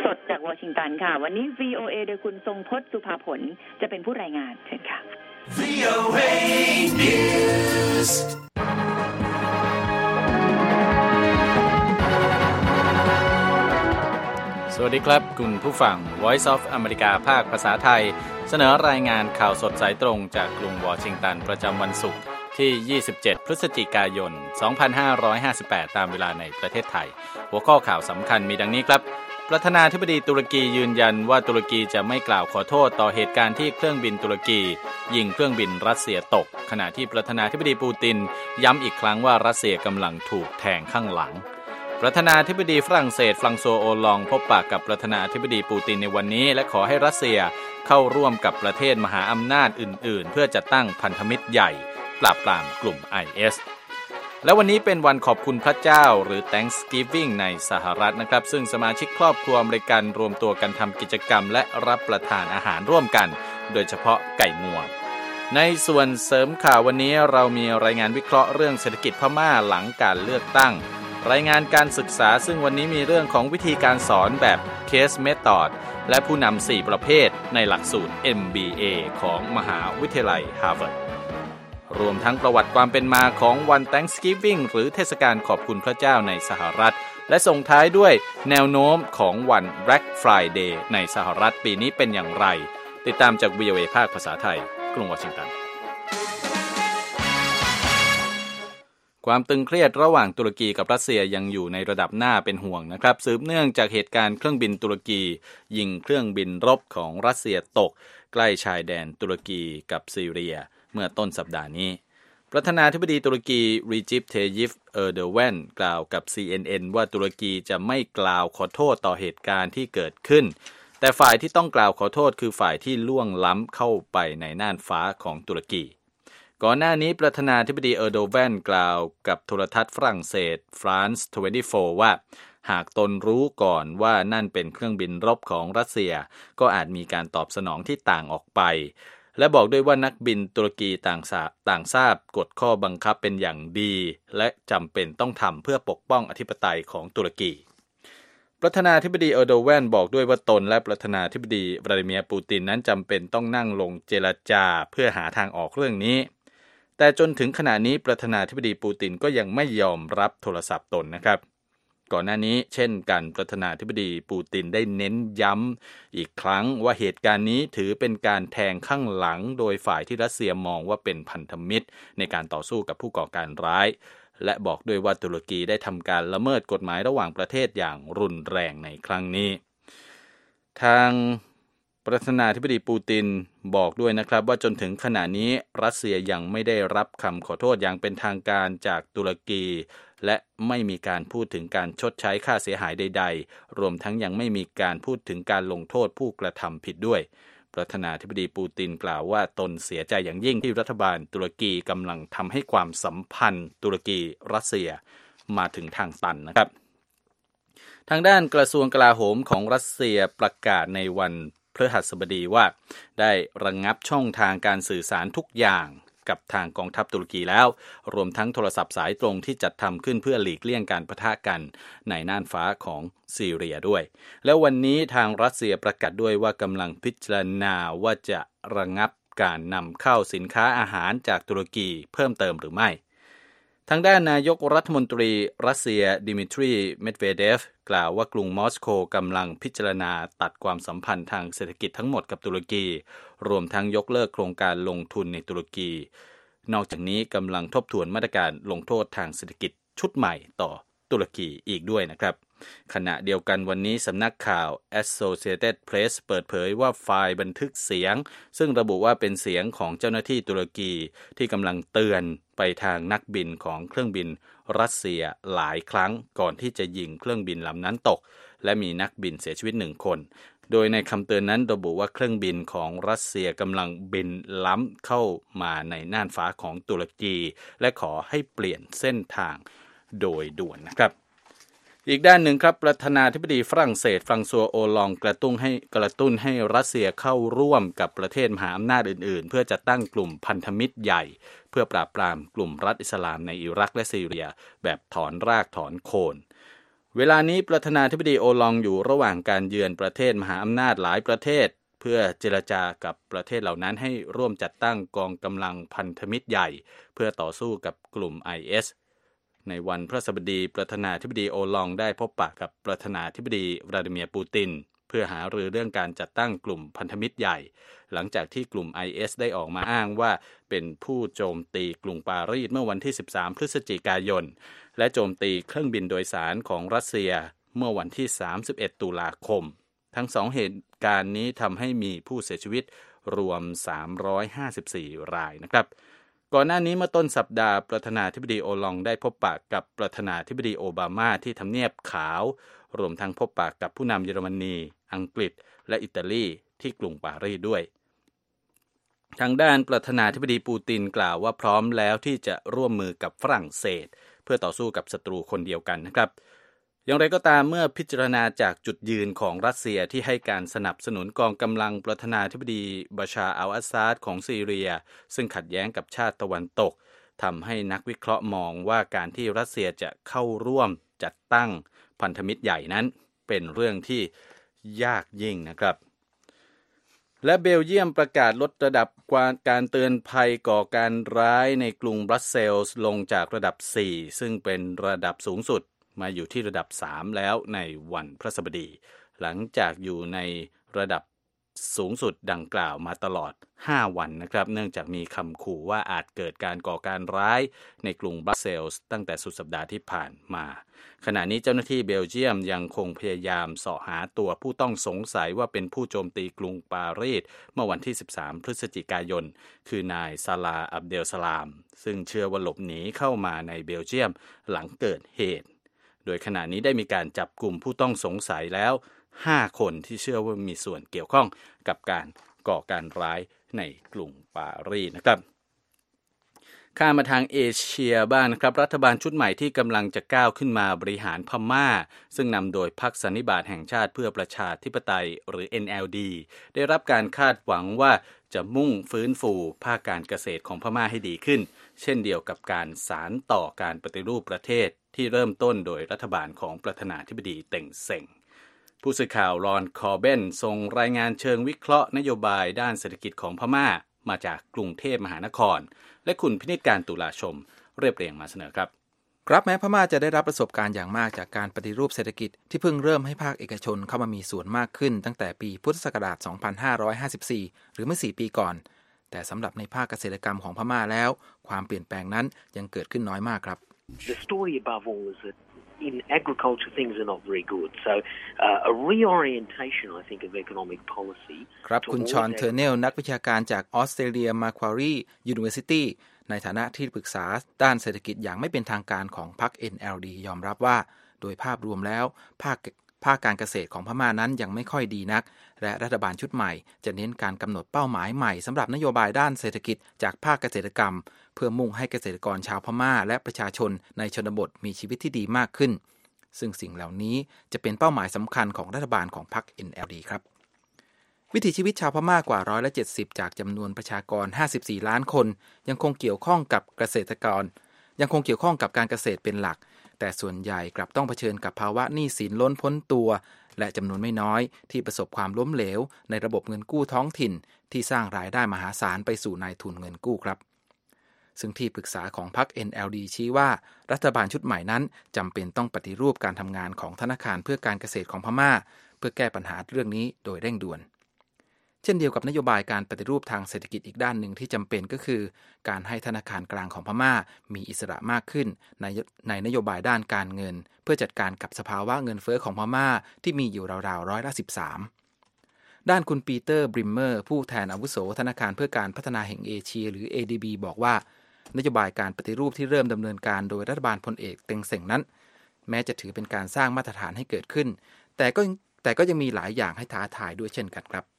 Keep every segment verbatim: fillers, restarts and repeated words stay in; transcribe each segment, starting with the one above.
ดจากวอชิงตันค่ะวันนี้ วี โอ เอ โดยคุณทรงพจน์สุภาผลจะเป็นผู้รายงานเชิญค่ะ วี โอ เอ News สวัสดีครับคุณผู้ฟัง Voice of America ภาคภาษาไทยเสนอรายงานข่าวสดสายตรงจากกรุงวอชิงตันประจำวันศุกร์ที่ยี่สิบเจ็ดพฤศจิกายนสองพันห้าร้อยห้าสิบแปดตามเวลาในประเทศไทยหัวข้อข่าวสำคัญมีดังนี้ครับประธานาธิบดีตุรกียืนยันว่าตุรกีจะไม่กล่าวขอโทษต่อเหตุการณ์ที่เครื่องบินตุรกียิงเครื่องบินรัสเซียตกขณะที่ประธานาธิบดีปูตินย้ำอีกครั้งว่ารัสเซียกำลังถูกแทงข้างหลังประธานาธิบดีฝรั่งเศสฟรังซัวโอลองพบปะกับประธานาธิบดีปูตินในวันนี้และขอให้รัสเซียเข้าร่วมกับประเทศมหาอำนาจอื่นๆเพื่อจัดตั้งพันธมิตรใหญ่ปราบปรามกลุ่ม ไอ เอส และวันนี้เป็นวันขอบคุณพระเจ้าหรือ Thanksgiving ในสหรัฐนะครับซึ่งสมาชิกครอบครัวอเมริกันรวมตัวกันทำกิจกรรมและรับประทานอาหารร่วมกันโดยเฉพาะไก่งวงในส่วนเสริมข่าววันนี้เรามีรายงานวิเคราะห์เรื่องเศรษฐกิจพม่าหลังการเลือกตั้งรายงานการศึกษาซึ่งวันนี้มีเรื่องของวิธีการสอนแบบ Case Method และผู้นำสี่ประเภทในหลักสูตร เอ็ม บี เอ ของมหาวิทยาลัย Harvard รวมทั้งประวัติความเป็นมาของวัน Thanksgiving หรือเทศกาลขอบคุณพระเจ้าในสหรัฐและส่งท้ายด้วยแนวโน้มของวัน Black Friday ในสหรัฐปีนี้เป็นอย่างไรติดตามจาก วี โอ เอ ภาคภาษาไทยกรุงวอชิงตันความตึงเครียดระหว่างตุรกีกับรัสเซียยังอยู่ในระดับน่าเป็นห่วงนะครับสืบเนื่องจากเหตุการณ์เครื่องบินตุรกียิงเครื่องบินรบของรัสเซียตกใกล้ชายแดนตุรกีกับซีเรียเมื่อต้นสัปดาห์นี้ประธานาธิบดีตุรกีรีจิป เทยิป เออร์โดแวนกล่าวกับ ซี เอ็น เอ็น ว่าตุรกีจะไม่กล่าวขอโทษต่อเหตุการณ์ที่เกิดขึ้นแต่ฝ่ายที่ต้องกล่าวขอโทษคือฝ่ายที่ล่วงล้ำเข้าไปในน่านฟ้าของตุรกีก่อนหน้านี้ประธานาธิบดีเออร์โดแวนกล่าวกับโทรทัศน์ฝรั่งเศส France ยี่สิบสี่ ว่าหากตนรู้ก่อนว่านั่นเป็นเครื่องบินรบของรัสเซียก็อาจมีการตอบสนองที่ต่างออกไปและบอกด้วยว่านักบินตุรกีต่างต่างทราบกฎข้อบังคับเป็นอย่างดีและจำเป็นต้องทำเพื่อปกป้องอธิปไตยของตุรกีประธานาธิบดีเออร์โดแวนบอกด้วยว่าตนและประธานาธิบดีวลาดิเมียร์ปูตินนั้นจำเป็นต้องนั่งลงเจรจาเพื่อหาทางออกเรื่องนี้แต่จนถึงขณะนี้ประธานาธิบดีปูตินก็ยังไม่ยอมรับโทรศัพท์ตนนะครับก่อนหน้านี้เช่นกันประธานาธิบดีปูตินได้เน้นย้ำอีกครั้งว่าเหตุการณ์นี้ถือเป็นการแทงข้างหลังโดยฝ่ายที่รัสเซียมองว่าเป็นพันธมิตรในการต่อสู้กับผู้ก่อการร้ายและบอกด้วยว่าตุรกีได้ทำการละเมิดกฎหมายระหว่างประเทศอย่างรุนแรงในครั้งนี้ทางประธานาธิบดีปูตินบอกด้วยนะครับว่าจนถึงขณะนี้รัสเซียยังไม่ได้รับคำขอโทษอย่างเป็นทางการจากตุรกีและไม่มีการพูดถึงการชดใช้ค่าเสียหายใดๆรวมทั้งยังไม่มีการพูดถึงการลงโทษผู้กระทำผิดด้วยประธานาธิบดีปูตินกล่าวว่าตนเสียใจอย่างยิ่งที่รัฐบาลตุรกีกำลังทำให้ความสัมพันธ์ตุรกีรัสเซียมาถึงทางตันนะครับทางด้านกระทรวงกลาโหมของรัสเซียประกาศในวันพฤหัสบดีว่าได้ระงับช่องทางการสื่อสารทุกอย่างกับทางกองทัพตุรกีแล้วรวมทั้งโทรศัพท์สายตรงที่จัดทำขึ้นเพื่อหลีกเลี่ยงการปะทะกันในน่านฟ้าของซีเรียด้วยแล้ววันนี้ทางรัสเซียประกาศด้วยว่ากำลังพิจารณาว่าจะระงับการนำเข้าสินค้าอาหารจากตุรกีเพิ่มเติมหรือไม่ทางด้านนายกรัฐมนตรีรัสเซียดิมิทรีเมดเวเดฟกล่าวว่ากรุงมอสโกกำลังพิจารณาตัดความสัมพันธ์ทางเศรษฐกิจทั้งหมดกับตุรกีรวมทั้งยกเลิกโครงการลงทุนในตุรกีนอกจากนี้กำลังทบทวนมาตรการลงโทษทางเศรษฐกิจชุดใหม่ต่อตุรกีอีกด้วยนะครับขณะเดียวกันวันนี้สำนักข่าว Associated Press เปิดเผยว่าไฟล์บันทึกเสียงซึ่งระบุว่าเป็นเสียงของเจ้าหน้าที่ตุรกีที่กำลังเตือนไปทางนักบินของเครื่องบินรัสเซียหลายครั้งก่อนที่จะยิงเครื่องบินลำนั้นตกและมีนักบินเสียชีวิตหนึ่งคนโดยในคำเตือนนั้นระบุว่าเครื่องบินของรัสเซียกำลังบินล้ำเข้ามาในน่านฟ้าของตุรกีและขอให้เปลี่ยนเส้นทางโดยด่วนนะครับอีกด้านหนึ่งครับประธานาธิบดีฝรั่งเศสฟรังซัวโอลองกระตุ้นให้กระตุ้นให้รัสเซียเข้าร่วมกับประเทศมหาอำนาจอื่นๆเพื่อจะตั้งกลุ่มพันธมิตรใหญ่เพื่อปราบปรามกลุ่มรัฐอิสลามในอิรักและซีเรียแบบถอนรากถอนโคนเวลานี้ประธานาธิบดีโอลองอยู่ระหว่างการเยือนประเทศมหาอำนาจหลายประเทศเพื่อเจรจากับประเทศเหล่านั้นให้ร่วมจัดตั้งกองกำลังพันธมิตรใหญ่เพื่อต่อสู้กับกลุ่ม ไอ เอส ในวันพฤหัสบดีประธานาธิบดีโอลองได้พบปะกับประธานาธิบดีวลาดิเมียร์ปูตินเพื่อหารือเรื่องการจัดตั้งกลุ่มพันธมิตรใหญ่หลังจากที่กลุ่ม ไอ เอส ได้ออกมาอ้างว่าเป็นผู้โจมตีกรุงปารีสเมื่อวันที่สิบสามพฤศจิกายนและโจมตีเครื่องบินโดยสารของรัสเซียเมื่อวันที่สามสิบเอ็ดตุลาคมทั้งสองเหตุการณ์นี้ทำให้มีผู้เสียชีวิตรวมสามร้อยห้าสิบสี่รายนะครับก่อนหน้านี้เมื่อต้นสัปดาห์ประธานาธิบดีโอลองได้พบปะกับประธานาธิบดีโอบามาที่ทำเนียบขาวรวมทั้งพบปะกับผู้นำเยอรมนีอังกฤษและอิตาลีที่กรุงปารีสด้วยทางด้านประธานาธิบดีปูตินกล่าวว่าพร้อมแล้วที่จะร่วมมือกับฝรั่งเศสเพื่อต่อสู้กับศัตรูคนเดียวกันนะครับอย่างไรก็ตามเมื่อพิจารณาจากจุดยืนของรัสเซียที่ให้การสนับสนุนกองกำลังประธานาธิบดีบาชาร์อัลอาซาดของซีเรียซึ่งขัดแย้งกับชาติตะวันตกทำให้นักวิเคราะห์มองว่าการที่รัสเซียจะเข้าร่วมจัดตั้งพันธมิตรใหญ่นั้นเป็นเรื่องที่ยากยิ่งนะครับและเบลเยียมประกาศลดระดับการเตือนภัยก่อการร้ายในกรุงบรัสเซลส์ลงจากระดับสี่ซึ่งเป็นระดับสูงสุดมาอยู่ที่ระดับสามแล้วในวันพฤหัสบดีหลังจากอยู่ในระดับสูงสุดดังกล่าวมาตลอดห้าวันนะครับเนื่องจากมีคำขู่ว่าอาจเกิดการก่อการร้ายในกรุงบรัสเซลส์ตั้งแต่สุดสัปดาห์ที่ผ่านมาขณะนี้เจ้าหน้าที่เบลเยียมยังคงพยายามเสาะหาตัวผู้ต้องสงสัยว่าเป็นผู้โจมตีกรุงปารีสเมื่อวันที่สิบสามพฤศจิกายนคือนายซาลาอับเดลสลามซึ่งเชื่อว่าหลบหนีเข้ามาในเบลเยียมหลังเกิดเหตุโดยขณะนี้ได้มีการจับกลุ่มผู้ต้องสงสัยแล้วห้าคนที่เชื่อว่ามีส่วนเกี่ยวข้องกับการก่อการร้ายในกรุงปารีสนะครับข้ามมาทางเอเชียบ้าง น, นะครับรัฐบาลชุดใหม่ที่กำลังจะก้าวขึ้นมาบริหารพม่าซึ่งนำโดยพรรคสันนิบาตแห่งชาติเพื่อประชาธิปไตยหรือ เอ็น แอล ดี ได้รับการคาดหวังว่าจะมุ่งฟื้นฟูภาคการเกษตรของพม่าให้ดีขึ้นเช่นเดียวกับการสานต่อการปฏิรูปประเทศที่เริ่มต้นโดยรัฐบาลของประธานาธิบดีเต็งเซ็งผู้สื่อข่าวรอนคอร์เบนส่งรายงานเชิงวิเคราะห์นโยบายด้านเศรษฐกิจของพม่ามาจากกรุงเทพมหานครและคุณพินิจการตุลาชมเรียบเรียงมาเสนอครับครับแม้พม่าจะได้รับประสบการณ์อย่างมากจากการปฏิรูปเศรษฐกิจที่เพิ่งเริ่มให้ภาคเอกชนเข้ามามีส่วนมากขึ้นตั้งแต่ปีพุทธศักราชสองพันห้าร้อยห้าสิบสี่หรือเมื่อสี่ปีก่อนแต่สำหรับในภาคเกษตรกรรมของพม่าแล้วความเปลี่ยนแปลงนั้นยังเกิดขึ้นน้อยมากครับ The story above all is that in agriculture things are not very good. So uh, a reorientation, I think, of economic policy. ครับคุณชอนเทอร์เนลนักวิชาการจากออสเตรเลียมาควารียูนิเวอร์ซิตี้ในฐานะที่ปรึกษาด้านเศรษฐกิจอย่างไม่เป็นทางการของพรรค เอ็น แอล ดี ยอมรับว่าโดยภาพรวมแล้วภาคภาคการเกษตรของพม่านั้นยังไม่ค่อยดีนักและรัฐบาลชุดใหม่จะเน้นการกำหนดเป้าหมายใหม่สำหรับนโยบายด้านเศรษฐกิจจากภาคเกษตรกรรมเพื่อมุ่งให้เกษตรกรชาวพม่าและประชาชนในชนบทมีชีวิตที่ดีมากขึ้นซึ่งสิ่งเหล่านี้จะเป็นเป้าหมายสำคัญของรัฐบาลของพรรค เอ็น แอล ดี ครับวิถีชีวิตชาวพม่ากว่าร้อยละเจ็ดสิบจากจำนวนประชากรห้าสิบสี่ล้านคนยังคงเกี่ยวข้องกับเกษตรกรยังคงเกี่ยวข้องกับการเกษตรเป็นหลักแต่ส่วนใหญ่กลับต้องเผชิญกับภาวะหนี้สินล้นพ้นตัวและจำนวนไม่น้อยที่ประสบความล้มเหลวในระบบเงินกู้ท้องถิ่นที่สร้างรายได้มหาศาลไปสู่นายทุนเงินกู้ครับซึ่งที่ปรึกษาของพรรค เอ็น แอล ดี ชี้ว่ารัฐบาลชุดใหม่นั้นจำเป็นต้องปฏิรูปการทำงานของธนาคารเพื่อการเกษตรของพม่าเพื่อแก้ปัญหาเรื่องนี้โดยเร่งด่วนเช่นเดียวกับนโยบายการปฏิรูปทางเศรษฐกิจอีกด้านหนึ่งที่จำเป็นก็คือการให้ธนาคารกลางของพม่ามีอิสระมากขึ้นในในนโยบายด้านการเงินเพื่อจัดการกับสภาวะเงินเฟ้อของพม่าที่มีอยู่ราวๆร้อยละสิบสามด้านคุณปีเตอร์บริมเมอร์ผู้แทนอาวุโสธนาคารเพื่อการพัฒนาแห่งเอเชียหรือ เอ ดี บี บอกว่านโยบายการปฏิรูปที่เริ่มดำเนินการโดยรัฐบาลพลเอกเต็งเส็งนั้นแม้จะถือเป็นการสร้างมาตรฐานให้เกิดขึ้นแต่ก็แต่ก็ยังมีหลายอย่างให้ท้าทายด้วยเช่นกันครับ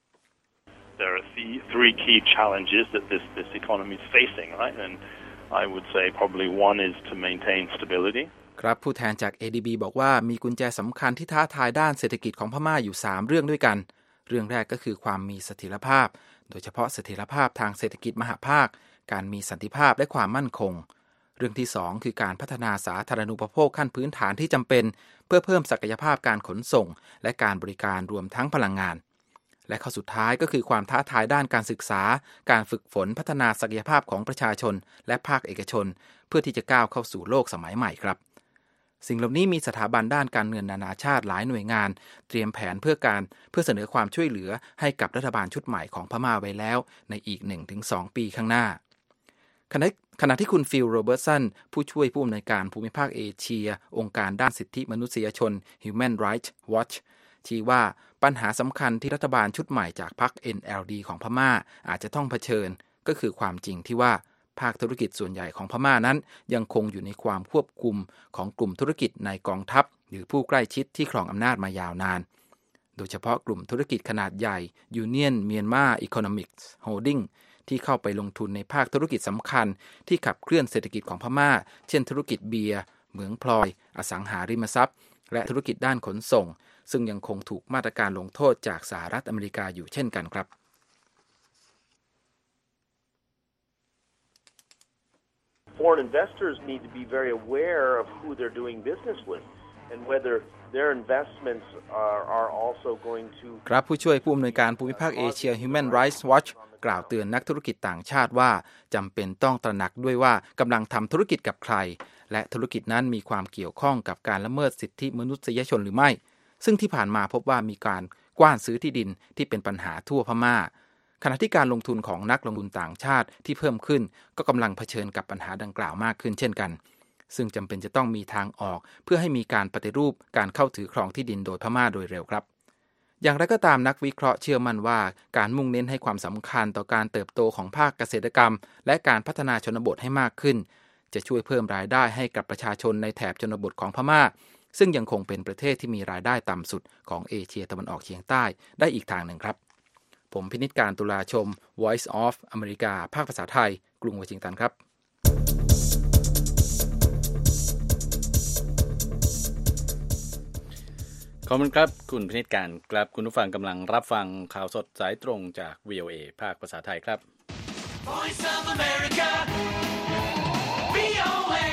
There are three key challenges that this this economy is facing, right? And I would say probably one is to maintain stability. ครับผู้แทนจาก เอ ดี บี บอกว่ามีกุญแจสำคัญที่ท้าทายด้านเศรษฐกิจของพม่าอยู่สามเรื่องด้วยกันเรื่องแรกก็คือความมีเสถียรภาพโดยเฉพาะเสถียรภาพทางเศรษฐกิจมหภาคการมีสันติภาพและความมั่นคงเรื่องที่สองคือการพัฒนาสาธารณูปโภคขั้นพื้นฐานที่จำเป็นเพื่อเพิ่มศักยภาพการขนส่งและการบริการรวมทั้งพลังงานและข้อสุดท้ายก็คือความท้าทายด้านการศึกษาการฝึกฝนพัฒนาศักยภาพของประชาชนและภาคเอกชนเพื่อที่จะก้าวเข้าสู่โลกสมัยใหม่ครับสิ่งเหล่านี้มีสถาบันด้านการเงินนานาชาติหลายหน่วยงานเตรียมแผนเพื่อการเพื่อเสนอความช่วยเหลือให้กับรัฐบาลชุดใหม่ของพม่าไว้แล้วในอีก หนึ่งถึงสอง ปีข้างหน้าขณะขณะที่คุณฟิลโรเบิร์ตสันผู้ช่วยผู้อำนวยการภูมิภาคเอเชียองค์การด้านสิทธิมนุษยชน Human Rights Watch ชี้ว่าปัญหาสำคัญที่รัฐบาลชุดใหม่จากพรรค เอ็น แอล ดี ของพม่าอาจจะต้องเผชิญก็คือความจริงที่ว่าภาคธุรกิจส่วนใหญ่ของพม่านั้นยังคงอยู่ในความควบคุมของกลุ่มธุรกิจในกองทัพหรือผู้ใกล้ชิดที่ครองอำนาจมายาวนานโดยเฉพาะกลุ่มธุรกิจขนาดใหญ่ Union Myanmar Economics Holding ที่เข้าไปลงทุนในภาคธุรกิจสำคัญที่ขับเคลื่อนเศรษฐกิจของพม่าเช่นธุรกิจเบียร์เหมืองพลอยอสังหาริมทรัพย์และธุรกิจด้านขนส่งซึ่งยังคงถูกมาตรการลงโทษจากสหรัฐอเมริกาอยู่เช่นกันครับ Foreign investors need to be very aware of who they're doing business with and whether their investments are, are also going to ครับผู้ช่วยผู้อำนวยการภูมิภาคเอเชีย Human Rights Watch กล่าวเตือนนักธุรกิจต่างชาติว่าจำเป็นต้องตระหนักด้วยว่ากำลังทำธุรกิจกับใครและธุรกิจนั้นมีความเกี่ยวข้องกับการละเมิดสิทธิมนุษยชนหรือไม่ซึ่งที่ผ่านมาพบว่ามีการกว้านซื้อที่ดินที่เป็นปัญหาทั่วพม่าขณะที่การลงทุนของนักลงทุนต่างชาติที่เพิ่มขึ้นก็กำลังเผชิญกับปัญหาดังกล่าวมากขึ้นเช่นกันซึ่งจำเป็นจะต้องมีทางออกเพื่อให้มีการปฏิรูปการเข้าถือครองที่ดินโดยพม่าโดยเร็วครับอย่างไรก็ตามนักวิเคราะห์เชื่อมั่นว่าการมุ่งเน้นให้ความสำคัญต่อการเติบโตของภาคเกษตรกรรมและการพัฒนาชนบทให้มากขึ้นจะช่วยเพิ่มรายได้ให้กับประชาชนในแถบชนบทของพม่าซึ่งยังคงเป็นประเทศที่มีรายได้ต่ำสุดของเอเชียตะวันออกเฉียงใต้ได้อีกทางหนึ่งครับผมพินิจการตุลาชม Voice of อเมริกาภาคภาษาไทยกรุงวอชิงตันครับขอบคุณครับคุณพินิจการครับคุณผู้ฟังกำลังรับฟังข่าวสดสายตรงจาก วี โอ เอ ภาคภาษาไทยครับ Voice of America วี โอ เอ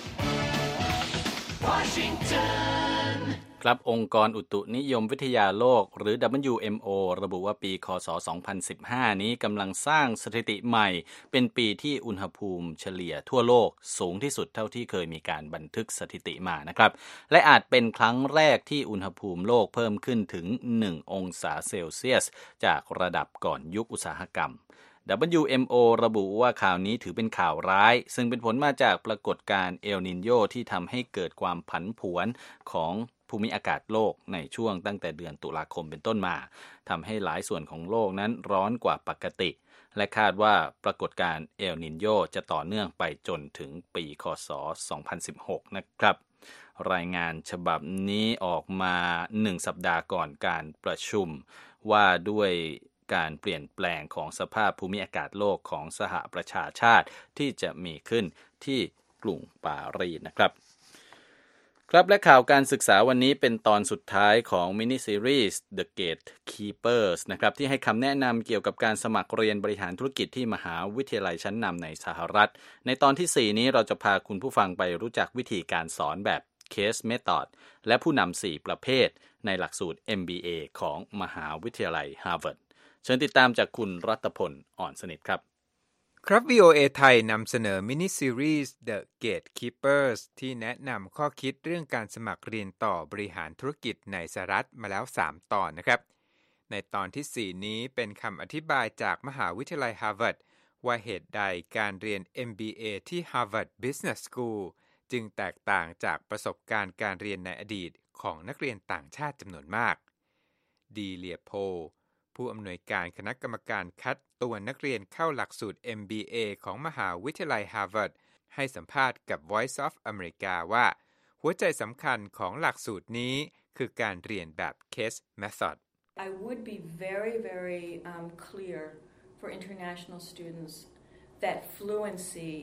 Washington ครับองค์กรอุตุนิยมวิทยาโลกหรือ ดับเบิลยู เอ็ม โอ ระบุว่าปีคศสองพันสิบห้านี้กำลังสร้างสถิติใหม่เป็นปีที่อุณหภูมิเฉลี่ยทั่วโลกสูงที่สุดเท่าที่เคยมีการบันทึกสถิติมานะครับและอาจเป็นครั้งแรกที่อุณหภูมิโลกเพิ่มขึ้นถึงหนึ่งองศาเซลเซียสจากระดับก่อนยุคอุตสาหกรรม ดับเบิลยู เอ็ม โอ ระบุว่าข่าวนี้ถือเป็นข่าวร้ายซึ่งเป็นผลมาจากปรากฏการณ์เอลนิโญที่ทำให้เกิดความผันผวนของภูมิอากาศโลกในช่วงตั้งแต่เดือนตุลาคมเป็นต้นมาทำให้หลายส่วนของโลกนั้นร้อนกว่าปกติและคาดว่าปรากฏการณ์เอลนิโญจะต่อเนื่องไปจนถึงปีคศสองพันสิบหกนะครับรายงานฉบับนี้ออกมาหนึ่งสัปดาห์ก่อนการประชุมว่าด้วยการเปลี่ยนแปลงของสภาพภูมิอากาศโลกของสหประชาชาติที่จะมีขึ้นที่กรุงปารีสนะครับครับและข่าวการศึกษาวันนี้เป็นตอนสุดท้ายของมินิซีรีส์ The Gatekeepers นะครับที่ให้คำแนะนำเกี่ยวกับการสมัครเรียนบริหารธุรกิจที่มหาวิทยาลัยชั้นนำในสหรัฐในตอนที่สี่นี้เราจะพาคุณผู้ฟังไปรู้จักวิธีการสอนแบบ Case Method และผู้นำสี่ประเภทในหลักสูตร เอ็ม บี เอ ของมหาวิทยาลัย Harvard เชิญติดตามจากคุณรัตพลอ่อนสนิทครับครับ วี โอ เอ ไทยนำเสนอมินิซีรีส์ The Gatekeepers ที่แนะนำข้อคิดเรื่องการสมัครเรียนต่อบริหารธุรกิจในสหรัฐมาแล้วสามตอนนะครับในตอนที่สี่นี้เป็นคำอธิบายจากมหาวิทยาลัย Harvard ว่าเหตุใดการเรียน เอ็ม บี เอ ที่ Harvard Business School จึงแตกต่างจากประสบการณ์การเรียนในอดีตของนักเรียนต่างชาติจำนวนมากดีเลียโพผู้อำนวยการคณะกรรมการคัดตัวนักเรียนเข้าหลักสูตร เอ็ม บี เอ ของมหาวิทยาลัย Harvard ให้สัมภาษณ์กับ Voice of America ว่าหัวใจสำคัญของหลักสูตรนี้คือการเรียนแบบ Case Method I would be very very um, clear for international students that fluency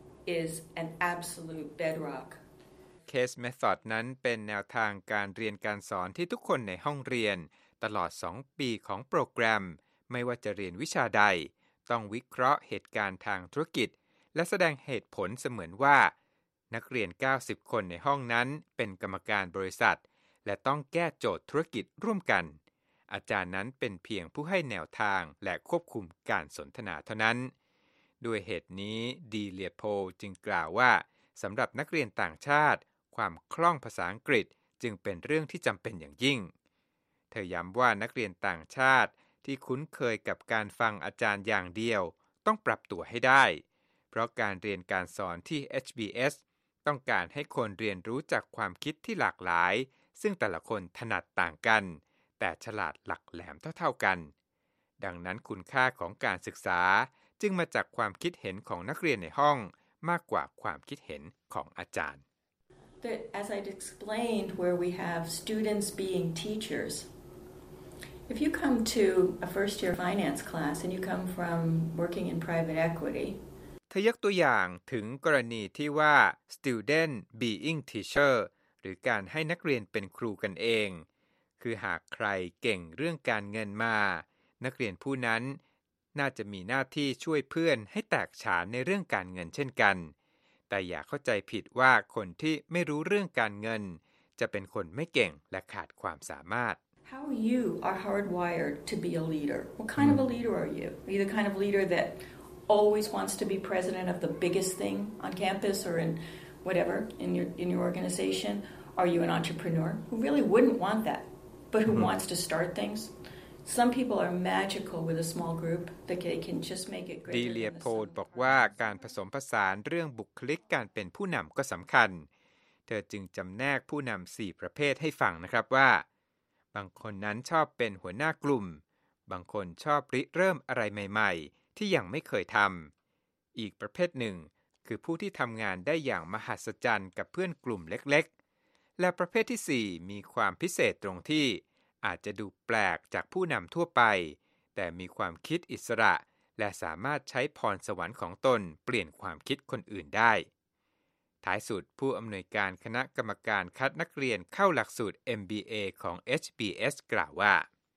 is an absolute bedrock Case Method นั้นเป็นแนวทางการเรียนการสอนที่ทุกคนในห้องเรียนตลอดสองปีของโปรแกรมไม่ว่าจะเรียนวิชาใดต้องวิเคราะห์เหตุการณ์ทางธุรกิจและแสดงเหตุผลเสมือนว่านักเรียนเก้าสิบคนในห้องนั้นเป็นกรรมการบริษัทและต้องแก้โจทย์ธุรกิจร่วมกันอาจารย์นั้นเป็นเพียงผู้ให้แนวทางและควบคุมการสนทนาเท่านั้นด้วยเหตุนี้ดีเลียโพจึงกล่าวว่าสำหรับนักเรียนต่างชาติความคล่องภาษาอังกฤษจึงเป็นเรื่องที่จำเป็นอย่างยิ่งเธอย้ำว่านักเรียนต่างชาติที่คุ้นเคยกับการฟังอาจารย์อย่างเดียวต้องปรับตัวให้ได้เพราะการเรียนการสอนที่ เอช บี เอส ต้องการให้คนเรียนรู้จากความคิดที่หลากหลายซึ่งแต่ละคนถนัดต่างกันแต่ฉลาดหลักแหลมเท่าๆกันดังนั้นคุณค่าของการศึกษาจึงมาจากความคิดเห็นของนักเรียนในห้องมากกว่าความคิดเห็นของอาจารย์ As I explained, where we have students being teachers, if you come to a first-year finance class and you come from working in private equity, เธอยกตัวอย่างถึงกรณีที่ว่า student being teacher หรือการให้นักเรียนเป็นครูกันเองคือหากใครเก่งเรื่องการเงินมานักเรียนผู้นั้นน่าจะมีหน้าที่ช่วยเพื่อนให้แตกฉานในเรื่องการเงินเช่นกันแต่อย่าเข้าใจผิดว่าคนที่ไม่รู้เรื่องการเงินจะเป็นคนไม่เก่งและขาดความสามารถ How you are hardwired to be a leader. What kind of a leader are you? Are you the kind of leader that always wants to be president of the biggest thing on campus or in whatever in your in your organization? Are you an entrepreneur who really wouldn't want that, but who wants to start things?Some people are magical with a small group that they can just make it great. ดีเลียโพดบอกว่าการผสมผสานเรื่องบุคลิกการเป็นผู้นำก็สำคัญเธอจึงจำแนกผู้นำสี่ประเภทให้ฟังนะครับว่าบางคนนั้นชอบเป็นหัวหน้ากลุ่มบางคนชอบริเริ่มอะไรใหม่ๆที่ยังไม่เคยทำอีกประเภทหนึ่งคือผู้ที่ทำงานได้อย่างมหัศจรรย์กับเพื่อนกลุ่มเล็กๆและประเภทที่สี่มีความพิเศษตรงที่อาจจะดูแปลกจากผู้นำทั่วไปแต่มีความคิดอิสระและสามารถใช้พรสวรรค์ของตนเปลี่ยนความคิดคนอื่นได้ท้ายสุดผู้อำนวยการคณะกรรมการคัดนักเรียนเข้าหลักสูตร เอ็ม บี เอ ของ เอช บี เอส กล่าวว่า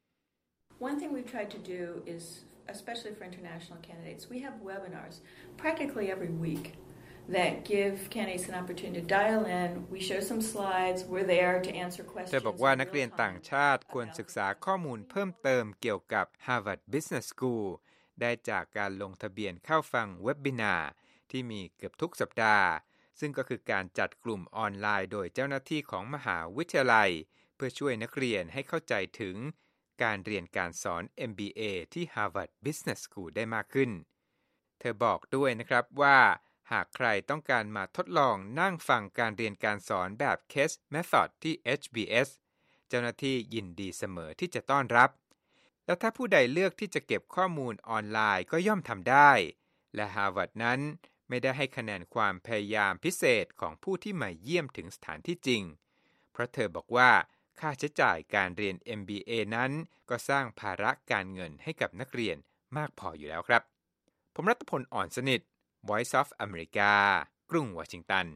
One thing we've tried to do is especially for international candidates we have webinars practically every week.that give candidates an opportunity to dial in. We show some slides. We're there to answer questions. เธอบอกว่านักเรียนต่างชาติควรศึกษาข้อมูลเพิ่มเติมเกี่ยวกับ Harvard Business School ได้จากการลงทะเบียนเข้าฟังเว็บบินาร์ที่มีเกือบทุกสัปดาห์ซึ่งก็คือการจัดกลุ่มออนไลน์โดยเจ้าหน้าที่ของมหาวิทยาลัยเพื่อช่วยนักเรียนให้เข้าใจถึงการเรียนการสอน เอ็ม บี เอ ที่ Harvard Business School ได้มากขึ้นเธอบอกด้วยนะครับว่าหากใครต้องการมาทดลองนั่งฟังการเรียนการสอนแบบ Case Method ที่ เอช บี เอส เจ้าหน้าที่ยินดีเสมอที่จะต้อนรับและถ้าผู้ใดเลือกที่จะเก็บข้อมูลออนไลน์ก็ย่อมทำได้และ Harvard นั้นไม่ได้ให้คะแนนความพยายามพิเศษของผู้ที่มาเยี่ยมถึงสถานที่จริงเพราะเธอบอกว่าค่าใช้จ่ายการเรียน เอ็ม บี เอ นั้นก็สร้างภาระการเงินให้กับนักเรียนมากพออยู่แล้วครับผมรัตพล อ่อนสนิทVoice of America กรุงวอชิงตัน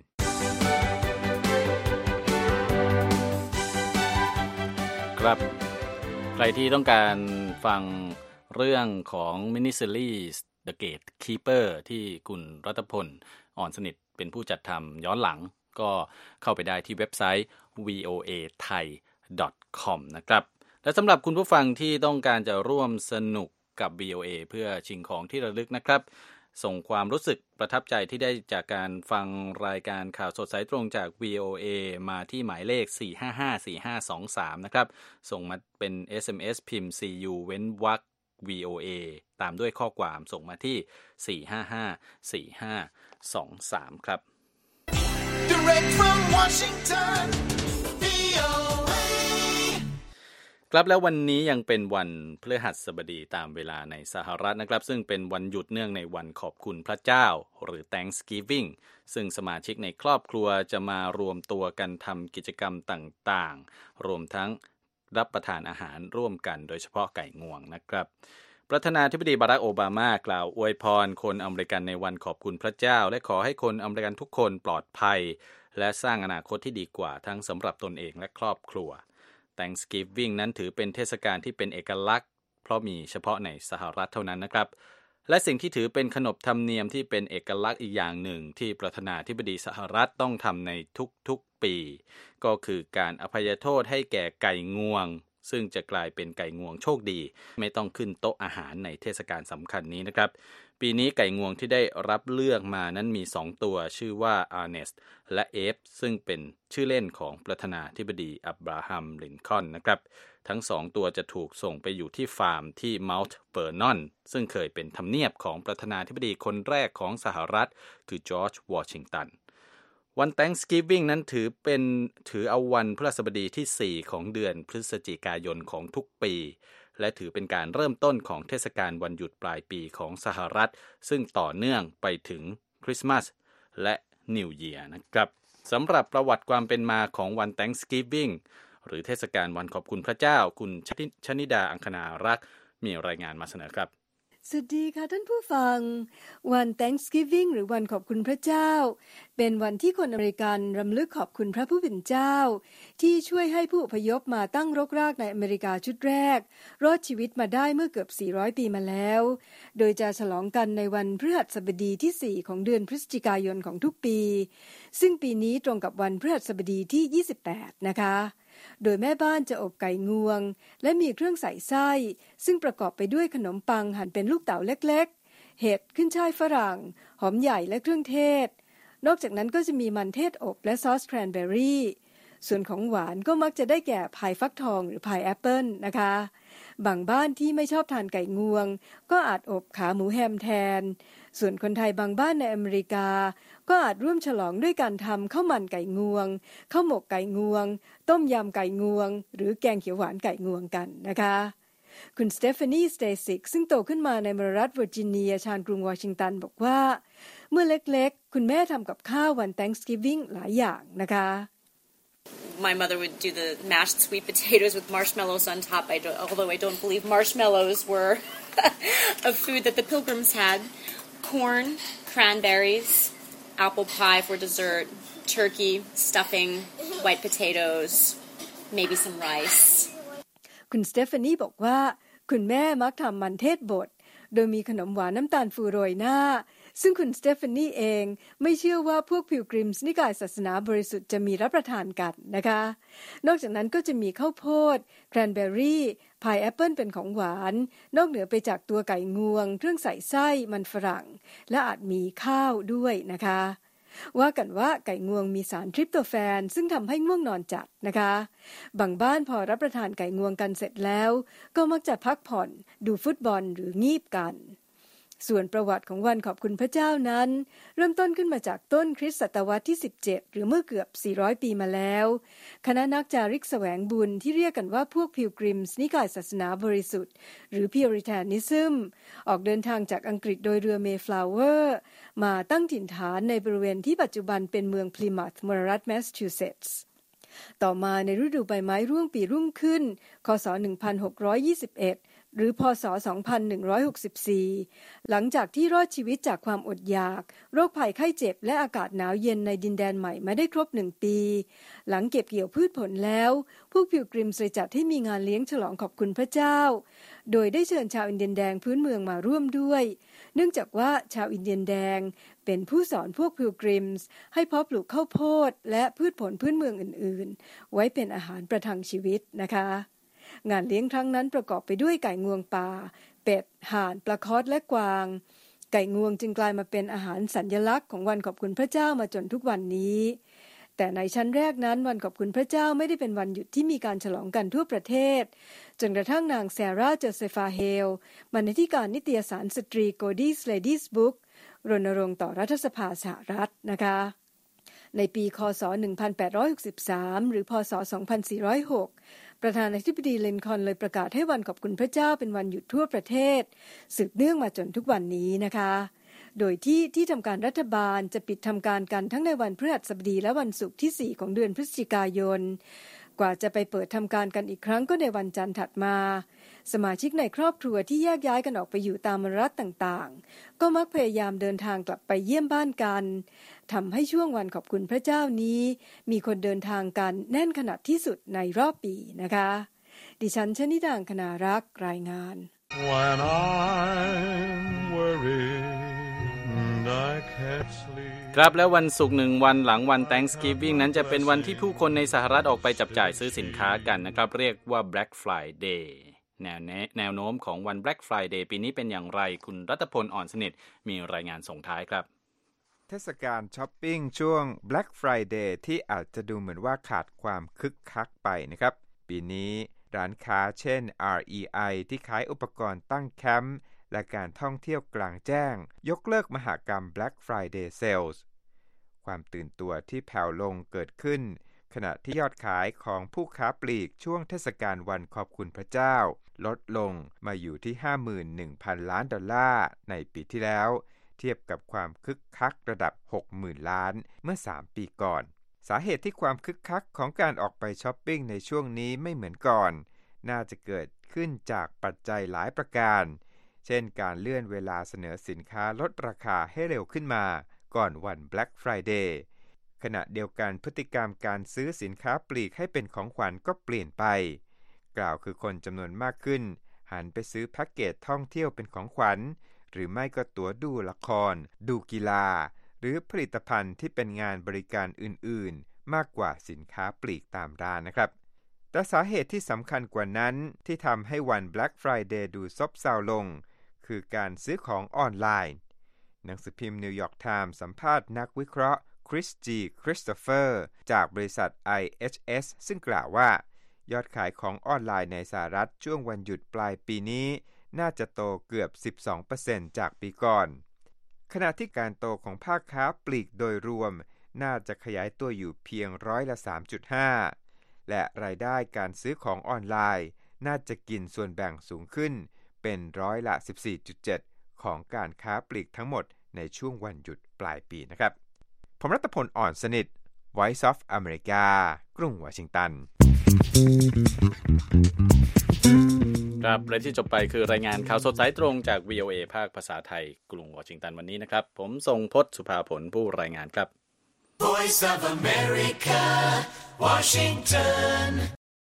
ครับใครที่ต้องการฟังเรื่องของ มินิซีรีส์ The Gatekeeper ที่คุณรัตพล อ่อนสนิทเป็นผู้จัดทำย้อนหลังก็เข้าไปได้ที่เว็บไซต์ วี โอ เอ ไทย ดอท คอม นะครับและสำหรับคุณผู้ฟังที่ต้องการจะร่วมสนุกกับ วี โอ เอ เพื่อชิงของที่ระลึกนะครับส่งความรู้สึกประทับใจที่ได้จากการฟังรายการข่าวสดสายตรงจาก วี โอ เอ มาที่หมายเลขสี่ ห้า ห้า สี่ ห้า สอง สามนะครับส่งมาเป็น เอส เอ็ม เอส พิมพ์ ซี ยู เว้นวรรค วี โอ เอ ตามด้วยข้อความส่งมาที่สี่ ห้า ห้า สี่ ห้า สอง สามครับ Direct from Washington วี โอ เอ ครับแล้ววันนี้ยังเป็นวันพฤหัสบดีตามเวลาในสหรัฐนะครับซึ่งเป็นวันหยุดเนื่องในวันขอบคุณพระเจ้าหรือ Thanksgiving ซึ่งสมาชิกในครอบครัวจะมารวมตัวกันทำกิจกรรมต่างๆรวมทั้งรับประทานอาหารร่วมกันโดยเฉพาะไก่งวงนะครับประธานาธิบดีบารักโอบามากล่าวอวยพรคนอเมริกันในวันขอบคุณพระเจ้าและขอให้คนอเมริกันทุกคนปลอดภัยและสร้างอนาคตที่ดีกว่าทั้งสำหรับตนเองและครอบครัว Thanksgiving นั้นถือเป็นเทศกาลที่เป็นเอกลักษณ์เพราะมีเฉพาะในสหรัฐเท่านั้นนะครับและสิ่งที่ถือเป็นขนบธรรมเนียมที่เป็นเอกลักษณ์อีกอย่างหนึ่งที่ประธานาธิบดีสหรัฐต้องทำในทุกๆปีก็คือการอภัยโทษให้แก่ไก่งวงซึ่งจะกลายเป็นไก่งวงโชคดีไม่ต้องขึ้นโต๊ะอาหารในเทศกาลสำคัญนี้นะครับปีนี้ไก่งวงที่ได้รับเลือกมานั้นมีสองตัวชื่อว่าอาร์เนสต์และเอฟซึ่งเป็นชื่อเล่นของประธานาธิบดีอับราฮัมลินคอล์นนะครับทั้งสองตัวจะถูกส่งไปอยู่ที่ฟาร์มที่เมาท์เวอร์นอนซึ่งเคยเป็นทำเนียบของประธานาธิบดีคนแรกของสหรัฐคือจอร์จวอชิงตันวัน Thanksgiving นั้นถือเป็นถือเอาวันพฤหัสบดีที่สี่ของเดือนพฤศจิกายนของทุกปีและถือเป็นการเริ่มต้นของเทศกาลวันหยุดปลายปีของสหรัฐซึ่งต่อเนื่องไปถึงคริสต์มาสและนิวเยียร์นะครับสำหรับประวัติความเป็นมาของวัน Thanksgiving หรือเทศกาลวันขอบคุณพระเจ้าคุณชนิดาอังคณารักษ์มีรายงานมาเสนอครับสวัสดีค่ะท่านผู้ฟังวัน Thanksgiving หรือวันขอบคุณพระเจ้าเป็นวันที่คนอเมริกันรำลึกขอบคุณพระผู้เป็นเจ้าที่ช่วยให้ผู้อพยพมาตั้งรกรากในอเมริกาชุดแรกรอดชีวิตมาได้เมื่อเกือบสี่ร้อยปีมาแล้วโดยจะฉลองกันในวันพฤหัสบดีที่สี่ของเดือนพฤศจิกายนของทุกปีซึ่งปีนี้ตรงกับวันพฤหัสบดีที่ยี่สิบแปดนะคะโดยแม่บ้านจะอบไก่งวงและมีเครื่องใส่ไส้ซึ่งประกอบไปด้วยขนมปังหั่นเป็นลูกเต๋าเล็กๆเห็ดขึ้นช่ายฝรั่งหอมใหญ่และเครื่องเทศนอกจากนั้นก็จะมีมันเทศอบและซอสแครนเบอร์รี่ส่วนของหวานก็มักจะได้แก่พายฟักทองหรือพายแอปเปิลนะคะบางบ้านที่ไม่ชอบทานไก่งวงก็อาจอบขาหมูแฮมแทนส่วนคนไทยบางบ้านในอเมริกาก็อาจร่วมฉลองด้วยการทำข้าวมันไก่งวงข้าวหมกไก่งวงต้มยำไก่งวงหรือแกงเขียวหวานไก่งวงกันนะคะคุณสเตฟานีสเตซิกซึ่งโตขึ้นมาในมลรัฐเวอร์จิเนียชานกรุงวอชิงตันบอกว่าเมื่อเล็กๆคุณแม่ทำกับข้าววัน Thanksgiving หลายอย่างนะคะ My mother would do the mashed sweet potatoes with marshmallows on top. I don't, although I don't believe marshmallows were a food that the Pilgrims had. Corn, cranberries, apple pie for dessert, turkey, stuffing, white potatoes, maybe some rice. คุณสเตฟานีบอกว่าคุณแม่มักทำมันเทศบดโดยมีขนมหวานน้ำตาลฟูโรยหน้าซึ่งคุณสเตฟานีเองไม่เชื่อว่าพวกพิลกริมส์นิกายศาสนาบริสุทธิ์จะมีรับประทานกันนะคะนอกจากนั้นก็จะมีข้าวโพดแครนเบอร์รี่พายแอปเปิลเป็นของหวานนอกเหนือไปจากตัวไก่งวงเครื่องใส่ไส้มันฝรั่งและอาจมีข้าวด้วยนะคะว่ากันว่าไก่งวงมีสารทริปโตแฟนซึ่งทำให้ง่วงนอนจัดนะคะบางบ้านพอรับประทานไก่งวงกันเสร็จแล้วก็มักจะพักผ่อนดูฟุตบอลหรืองีบกันส่วนประวัติของวันขอบคุณพระเจ้านั้นเริ่มต้นขึ้นมาจากต้นคริสต์ศตวรรษที่สิบเจ็ดหรือเมื่อเกือบสี่ร้อยปีมาแล้วคณะนักจาริกแสวงบุญที่เรียกกันว่าพวกพิลกริมส์นิกายศาสนาบริสุทธิ์หรือพิวริแทนิซึมออกเดินทางจากอังกฤษโดยเรือเมฟลาวเวอร์มาตั้งถิ่นฐานในบริเวณที่ปัจจุบันเป็นเมืองพลิมัธมลรัฐแมสซาชูเซตส์ต่อมาในฤดูใบไม้ร่วงปีรุ่งขึ้นคศหนึ่งพันหกร้อยยี่สิบเอ็ดหรือพศสองพันหนึ่งร้อยหกสิบสี่หลังจากที่รอดชีวิตจากความอดอยากโรคภัยไข้เจ็บและอากาศหนาวเย็นในดินแดนใหม่มาได้ครบหนึ่งปีหลังเก็บเกี่ยวพืชผลแล้วพวกพิลกริมส์เลยจัดให้มีงานเลี้ยงฉลองขอบคุณพระเจ้าโดยได้เชิญชาวอินเดียนแดงพื้นเมืองมาร่วมด้วยเนื่องจากว่าชาวอินเดียนแดงเป็นผู้สอนพวกพิลกริมส์ให้เพาะปลูกข้าวโพดและพืชผลพื้นเมืองอื่นๆไว้เป็นอาหารประทังชีวิตนะคะงานเลี้ยงครั้งนั้นประกอบไปด้วยไก่งวงป่าเป็ดห่านปลาคอสและกวางไก่งวงจึงกลายมาเป็นอาหารสัญลักษณ์ของวันขอบคุณพระเจ้ามาจนทุกวันนี้แต่ในชั้นแรกนั้นวันขอบคุณพระเจ้าไม่ได้เป็นวันหยุดที่มีการฉลองกันทั่วประเทศจนกระทั่งนางแซราโจเซฟาเฮลบรรณาธิการนิตยสารสตรีโกดี้เลดี้บุ๊กรณรงค์ต่อรัฐสภาสหรัฐนะคะในปีคศหนึ่งพันแปดร้อยหกสิบสามหรือพศสองพันสี่ร้อยหกประธานาธิบดีลินคอล์นเลยประกาศให้วันขอบคุณพระเจ้าเป็นวันหยุดทั่วประเทศสืบเนื่องมาจนทุกวันนี้นะคะโดยที่ที่ทำการรัฐบาลจะปิดทำการกันทั้งในวันพฤหัสบดีและวันศุกร์ที่สี่ของเดือนพฤศจิกายนกว่าจะไปเปิดทำการกันอีกครั้งก็ในวันจันทร์ถัดมาสมาชิกในครอบครัวที่แยกย้ายกันออกไปอยู่ตามรัฐต่างๆก็มักพยายามเดินทางกลับไปเยี่ยมบ้านกันทำให้ช่วงวันขอบคุณพระเจ้านี้มีคนเดินทางกันแน่นขนาดที่สุดในรอบปีนะคะดิฉันชนิดา อังคณารักษ์รายงาน When I'm worried and I can't sleep ครับแล้ววันศุกร์หนึ่งวันหลังวัน Thanksgiving นั้นจะเป็นวันที่ผู้คนในสหรัฐออกไปจับจ่ายซื้อสินค้ากันนะครับเรียกว่า Black Friday แนวแนวโน้มของวัน Black Friday ปีนี้เป็นอย่างไรคุณรัตพลอ่อนสนิทมีรายงานส่งท้ายครับเทศกาลช้อปปิ้งช่วง Black Friday ที่อาจจะดูเหมือนว่าขาดความคึกคักไปนะครับปีนี้ร้านค้าเช่น อาร์ อี ไอ ที่ขายอุปกรณ์ตั้งแคมป์และการท่องเที่ยวกลางแจ้งยกเลิกมหกรรม Black Friday Sales ความตื่นตัวที่แผ่วลงเกิดขึ้นขณะที่ยอดขายของผู้ค้าปลีกช่วงเทศกาลวันขอบคุณพระเจ้าลดลงมาอยู่ที่ ห้าหมื่นหนึ่งพัน ล้านดอลลาร์ในปีที่แล้วเทียบกับความคึกคักระดับ หกหมื่น ล้านเมื่อสามปีก่อนสาเหตุที่ความคึกคักของการออกไปช้อปปิ้งในช่วงนี้ไม่เหมือนก่อนน่าจะเกิดขึ้นจากปัจจัยหลายประการเช่นการเลื่อนเวลาเสนอสินค้าลดราคาให้เร็วขึ้นมาก่อนวัน Black Friday ขณะเดียวกันพฤติกรรมการซื้อสินค้าปลีกให้เป็นของขวัญก็เปลี่ยนไปกล่าวคือคนจำนวนมากขึ้นหันไปซื้อแพ็กเกจท่องเที่ยวเป็นของขวัญหรือไม่ก็ตั๋วดูละครดูกีฬาหรือผลิตภัณฑ์ที่เป็นงานบริการอื่นๆมากกว่าสินค้าปลีกตามร้านนะครับแต่สาเหตุที่สำคัญกว่านั้นที่ทำให้วัน Black Friday ดูซบเซาลงคือการซื้อของออนไลน์หนังสือพิมพ์นิวยอร์กไทม์สัมภาษณ์นักวิเคราะห์คริสจีคริสโตเฟอร์จากบริษัท ไอ เอช เอส ซึ่งกล่าวว่ายอดขายของออนไลน์ในสหรัฐช่วงวันหยุดปลายปีนี้น่าจะโตเกือบ สิบสองเปอร์เซ็นต์ จากปีก่อนขณะที่การโตของภาคค้าปลีกโดยรวมน่าจะขยายตัวอยู่เพียงร้อยละ สามจุดห้า และรายได้การซื้อของออนไลน์น่าจะกินส่วนแบ่งสูงขึ้นเป็นร้อยละ สิบสี่จุดเจ็ด ของการค้าปลีกทั้งหมดในช่วงวันหยุดปลายปีนะครับผมรัตพลอ่อนสนิท Voice of America กรุงวอชิงตันครับและที่จบไปคือรายงานข่าวสดสายตรงจาก วี โอ เอ ภาคภาษาไทยกรุงวอชิงตันวันนี้นะครับผมทรงพจน์สุภาผลผู้รายงานครับ Voice of America Washington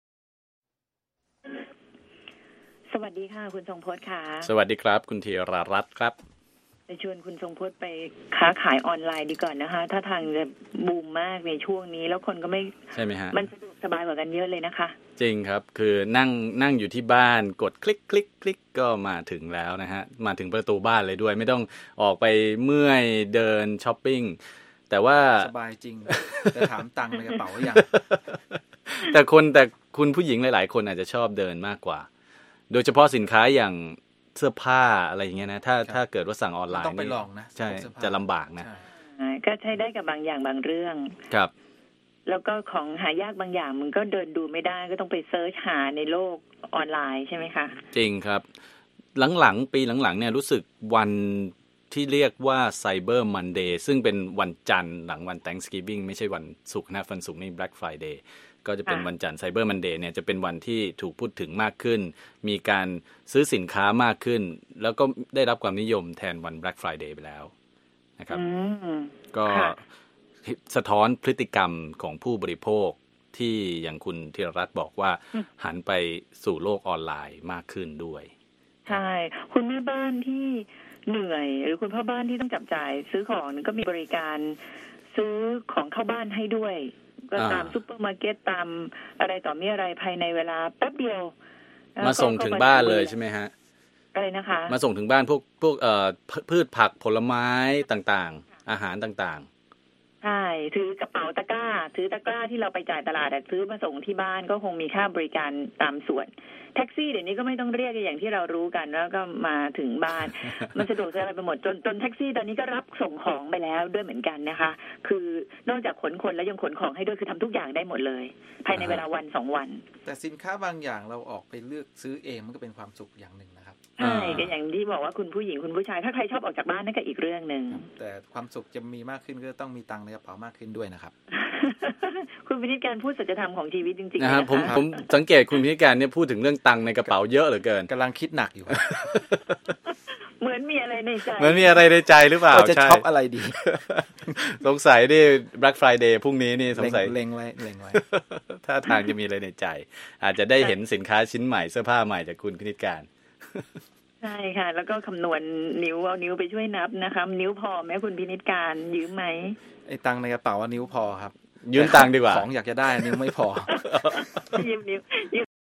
สวัสดีค่ะคุณทรงพจน์ค่ะสวัสดีครับคุณธีรรัตน์ครับจะชวนคุณทรงพจน์ไปค้าขายออนไลน์ดีก่อนนะคะถ้าทางจะบูมมากในช่วงนี้แล้วคนก็ไม่ใช่ไหมฮะมันสะดวกสบายกว่ากันเยอะเลยนะคะจริงครับคือนั่งนั่งอยู่ที่บ้านกดคลิกคลิกคลิกก็มาถึงแล้วนะฮะมาถึงประตูบ้านเลยด้วยไม่ต้องออกไปเมื่อยเดินช้อปปิ้งแต่ว่าสบายจริงแต่ถามตังค์ในกระเป๋าหรือยังแต่คนแต่คุณผู้หญิงหลายๆคนอาจจะชอบเดินมากกว่าโดยเฉพาะสินค้าอย่างเสื้อผ้าอะไรอย่างเงี้ยนะถ้าถ้าเกิดว่าสั่งออนไลน์ต้องไปลองนะใช่จะลำบากนะก็ใช้ได้กับบางอย่างบางเรื่องครับแล้วก็ของหายากบางอย่างมันก็เดินดูไม่ได้ก็ต้องไปเซิร์ชหาในโลกออนไลน์ใช่ไหมคะจริงครับหลังๆปีหลังๆเนี่ยรู้สึกวันที่เรียกว่า Cyber Monday ซึ่งเป็นวันจันทร์หลังวัน Thanksgiving ไม่ใช่วันศุกร์นะวันศุกร์นี่ Black Friday ก็จะเป็นวันจันทร์ Cyber Monday เนี่ยจะเป็นวันที่ถูกพูดถึงมากขึ้นมีการซื้อสินค้ามากขึ้นแล้วก็ได้รับความนิยมแทนวัน Black Friday ไปแล้วนะครับก็สะท้อนพฤติกรรมของผู้บริโภคที่อย่างคุณธีรรัตน์บอกว่าหันไปสู่โลกออนไลน์มากขึ้นด้วยใช่คุณแม่บ้านที่เหนื่อยหรือคุณพ่อบ้านที่ต้องจับจ่ายซื้อของก็มีบริการซื้อของเข้าบ้านให้ด้วยก็ตามซุปเปอร์มาร์เก็ตตามอะไรต่อมีอะไรภายในเวลาแป๊บเดียวมาส่งถึงบ้านเลยใช่ไหมฮะอะไรนะคะมาส่งถึงบ้านพวกพวกเอ่อพืชผักผลไม้ต่างๆอาหารต่างๆใช่ถือกระเป๋าตะกร้าถือตะกร้าที่เราไปจ่ายตลาดแต่ซื้อมาส่งที่บ้านก็คงมีค่าบริการตามส่วนแท็กซี่เดี๋ยวนี้ก็ไม่ต้องเรียกอย่างที่เรารู้กันแล้วก็มาถึงบ้าน มันสะดวกสบายไปหมดจนจนแท็กซี่ตอนนี้ก็รับส่งของไปแล้วด้วยเหมือนกันนะคะคือนอกจากขนคนแล้วยังขนของให้ด้วยคือทำทุกอย่างได้หมดเลยภายในเวลาวันสองวันแต่สินค้าบางอย่างเราออกไปเลือกซื้อเองมันก็เป็นความสุขอย่างหนึ่งนะครับใช่ก็อย่างที่บอกว่าคุณผู้หญิงคุณผู้ชายถ้าใครชอบออกจากบ้านนั่นก็อีกเรื่องนึงแต่ความสุขจะมีมากขึ้นก็ต้องมีตังค์ในกระเป๋ามากขึ้นด้วยนะครับคุณพินิจการพูดสัจธรรมของชีวิตจริงๆนะครับผมผมสังเกตคุณพินิจการเนี่ยพูดถึงเรื่องตังค์ในกระเป๋าเยอะเหลือเกินกำลังคิดหนักอยู่เหมือนมีอะไรในใจเหมือนมีอะไรในใจหรือเปล่าจะช็อปอะไรดีสงสัยนี่ Black Friday พรุ่งนี้นี่สงสัยเล็งไว้เล็งไว้ถ้าทางจะมีอะไรในใจอาจจะได้เห็นสินค้าชิ้นใหม่เสื้อผ้าใหม่จากคุณพินิจการใช่ค่ะแล้วก็คำนวณนิ้วเอานิ้วไปช่วยนับนะคะนิ้วพอไหมคุณพินิจการยืมไหมไอ้ตังค์ในกระเป๋าว่านิ้วพอครับยืมตังค์ดีกว่าของอยากจะได้นิ้วไม่พอยืมนิ้วยืม